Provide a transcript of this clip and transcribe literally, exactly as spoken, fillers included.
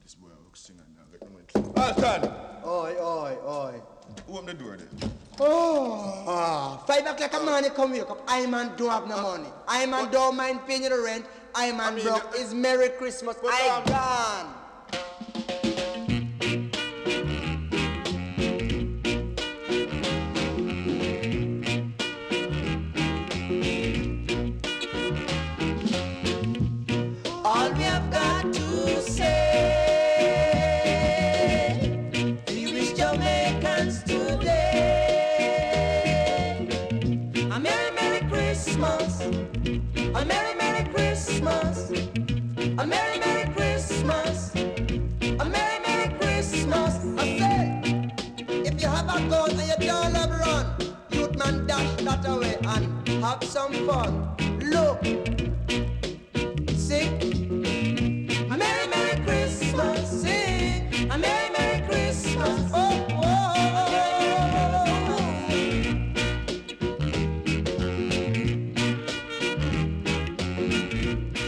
This boy looks singing now. Get the money. Alton! Oi, oi, oi. Open the door there. Oh, ah. Five o'clock a morning come wake up. I man don't have no money. I man don't mind paying you the rent. I man I mean, broke. It's Merry Christmas. I um, gone. All we have got to say, we wish Jamaicans today a Merry, Merry Christmas, a Merry, Merry Christmas, a Merry, Merry Christmas, a Merry, Merry Christmas. I say, if you have a gun and you don't have run, youth man dash that away and have some fun. Look, sing. A Merry, Merry Christmas, sing. A Merry, Merry Christmas, oh, oh, oh, oh.